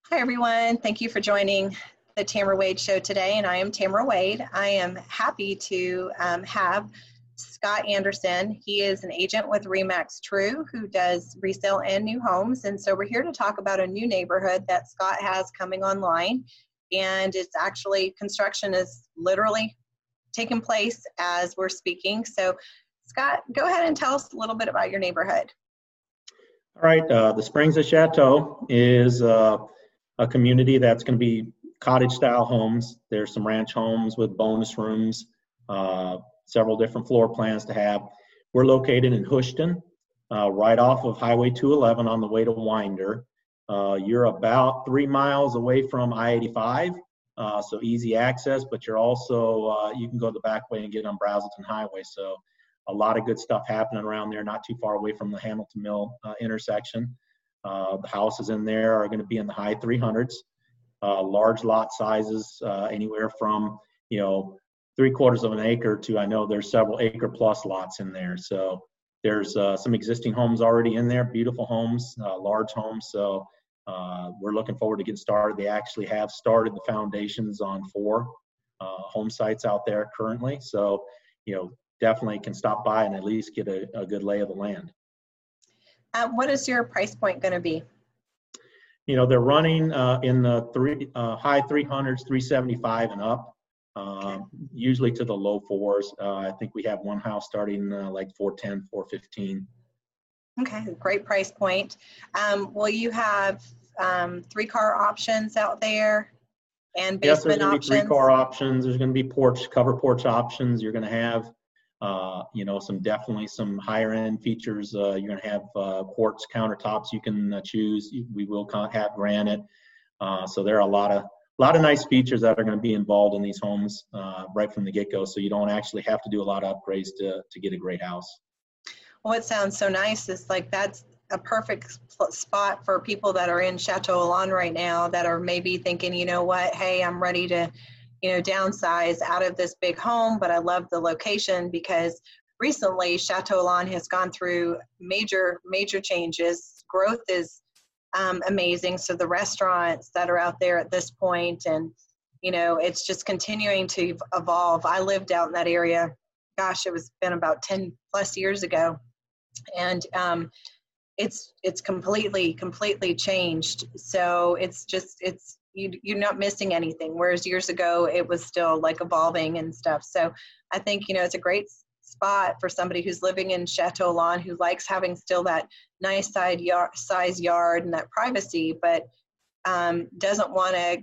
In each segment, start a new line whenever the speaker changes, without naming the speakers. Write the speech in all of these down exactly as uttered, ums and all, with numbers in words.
Hi, everyone. Thank you for joining the Tamara Wade Show today, and I am Tamara Wade. I am happy to um, have Scott Anderson. He is an agent with Remax True who does resale and new homes, and so we're here to talk about a new neighborhood that Scott has coming online, and it's actually, construction is literally taking place as we're speaking. So, Scott, go ahead and tell us a little bit about your neighborhood.
All right, uh, the Springs of Chateau is uh, a community that's going to be cottage-style homes. There's some ranch homes with bonus rooms, uh, several different floor plans to have. We're located in Houston, uh, right off of Highway two eleven on the way to Winder. Uh, you're about three miles away from I eighty-five, uh, so easy access, but you're also, uh, you can go the back way and get on Brazelton Highway. So a lot of good stuff happening around there, not too far away from the Hamilton Mill uh, intersection. Uh, the houses in there are going to be in the high three hundreds, uh, large lot sizes, uh, anywhere from, you know, three quarters of an acre to, I know there's several acre plus lots in there. So there's uh, some existing homes already in there, beautiful homes, uh, large homes. So uh, we're looking forward to getting started. They actually have started the foundations on four uh, home sites out there currently. So, you know, definitely can stop by and at least get a, a good lay of the land.
Uh, what is your price point going to be?
You know, they're running uh, in the three uh, high three hundreds, three seventy-five and up, uh, usually to the low fours. Uh, I think we have one house starting uh, like four ten, four fifteen.
Okay, great price point. Um, will you have um, three car options out there and basement
yes, there's going to be
options?
three car options. There's going to be porch, cover porch options. You're going to have Uh, you know, some definitely some higher end features. Uh, you're going to have uh, quartz countertops you can uh, choose. We will have granite. Uh, so there are a lot of a lot of nice features that are going to be involved in these homes uh, right from the get-go. So you don't actually have to do a lot of upgrades to to get a great house.
Well, it sounds so nice. It's like that's a perfect spot for people that are in Chateau Alon right now that are maybe thinking, you know what, hey, I'm ready to you know, downsize out of this big home, but I love the location because recently Chateau Alon has gone through major, major changes. Growth is um, amazing. So the restaurants that are out there at this point, and, you know, it's just continuing to evolve. I lived out in that area. Gosh, it was been about ten plus years ago. And um, it's, it's completely, completely changed. So it's just, it's, You, you're not missing anything, whereas years ago it was still like evolving and stuff. So I think, you know, it's a great spot for somebody who's living in Chateau Alon who likes having still that nice side yard, size yard and that privacy, but um, doesn't want to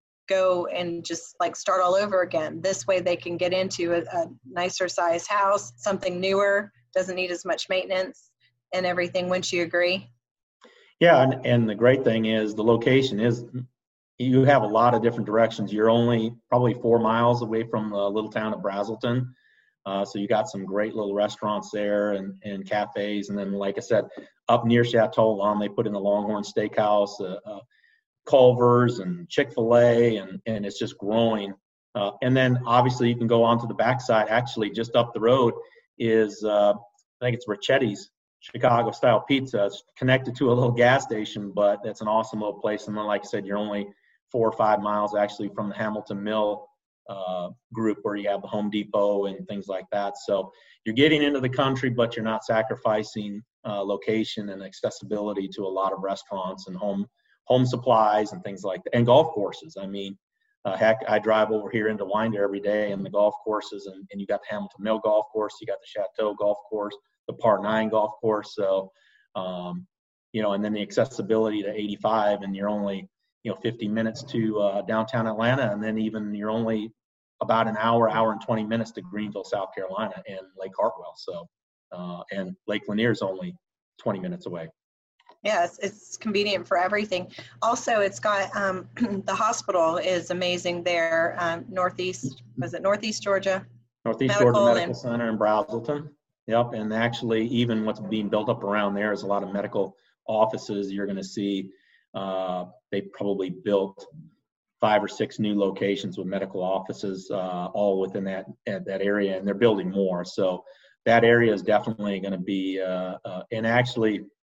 go and just like start all over again. This way they can get into a, a nicer size house, something newer, doesn't need as much maintenance and everything. Wouldn't you agree?
Yeah, and, and the great thing is the location is, you have a lot of different directions. You're only probably four miles away from the little town of Brazelton. Uh, so you got some great little restaurants there and, and cafes. And then, like I said, up near Chateau Alon, they put in the Longhorn Steakhouse, uh, uh, Culver's and Chick-fil-A, and, and it's just growing. Uh, and then obviously you can go on to the backside. Actually, just up the road is, uh, I think it's Ricchetti's Chicago style pizza. It's connected to a little gas station, but it's an awesome little place. And then, like I said, you're only four or five miles actually from the Hamilton Mill uh, group where you have the Home Depot and things like that. So you're getting into the country, but you're not sacrificing uh, location and accessibility to a lot of restaurants and home home supplies and things like that, and golf courses. I mean, uh, heck, I drive over here into Winder every day, and the golf courses, and, and you got the Hamilton Mill golf course, you got the Chateau golf course, the Par nine golf course. So, um, you know, and then the accessibility to eighty-five, and you're only, you know, fifty minutes to uh, downtown Atlanta, and then even you're only about an hour, hour and twenty minutes to Greenville, South Carolina, and Lake Hartwell. So, uh, and Lake Lanier is only twenty minutes away.
Yes, it's convenient for everything. Also, it's got um, the hospital is amazing there. Um, Northeast, was it Northeast Georgia?
Northeast
Medical
Georgia Medical
and,
Center in Brazelton. Yep, and actually, even what's being built up around there is a lot of medical offices. You're going to see. Uh, they probably built five or six new locations with medical offices, uh, all within that that area, and they're building more. So that area is definitely going to be, uh, uh, and actually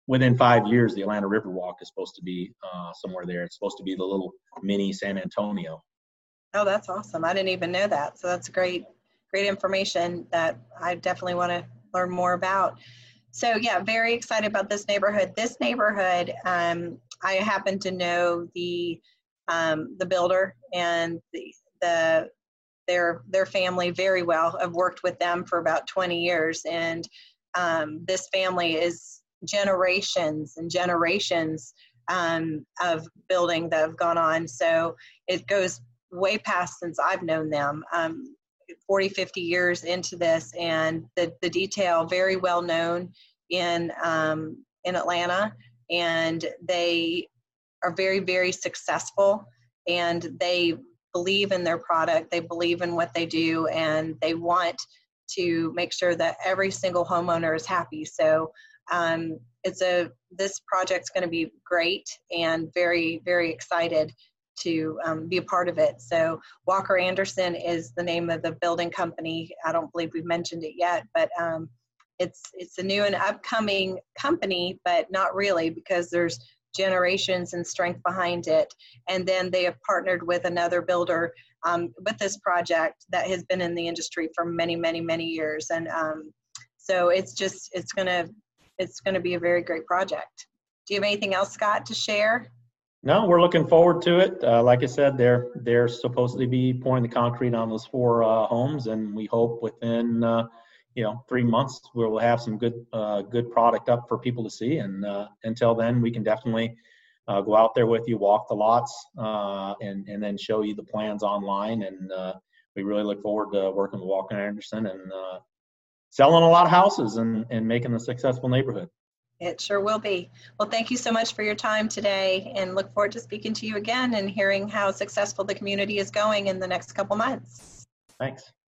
within five years, the Atlanta Riverwalk is supposed to be uh, somewhere there. It's supposed to be the little mini San Antonio.
Oh, that's awesome. I didn't even know that. So that's great, great information that I definitely want to learn more about. So yeah, very excited about this neighborhood. This neighborhood, um, I happen to know the um, the builder and the, the their their family very well. I've worked with them for about twenty years, and um, this family is generations and generations um, of building that have gone on. So it goes way past since I've known them. Um, forty, fifty years into this, and the, the detail very well known in um, in Atlanta, and they are very, very successful, and they believe in their product, they believe in what they do, and they want to make sure that every single homeowner is happy. So um, it's a this project's going to be great, and very, very excited to um, be a part of it. So Walker Anderson is the name of the building company. I don't believe we've mentioned it yet, but um, it's it's a new and upcoming company, but not really, because there's generations and strength behind it. And then they have partnered with another builder um, with this project that has been in the industry for many, many, many years. And um, so it's just it's gonna it's gonna be a very great project. Do you have anything else, Scott, to share?
No, we're looking forward to it. Uh, like I said, they're they're supposed to be pouring the concrete on those four uh, homes, and we hope within uh, you know three months we'll have some good uh, good product up for people to see. And uh, until then, we can definitely uh, go out there with you, walk the lots, uh, and and then show you the plans online. And uh, we really look forward to working with Walker Anderson and uh, selling a lot of houses and and making a successful neighborhood.
It sure will be. Well, thank you so much for your time today, and look forward to speaking to you again and hearing how successful the community is going in the next couple months.
Thanks.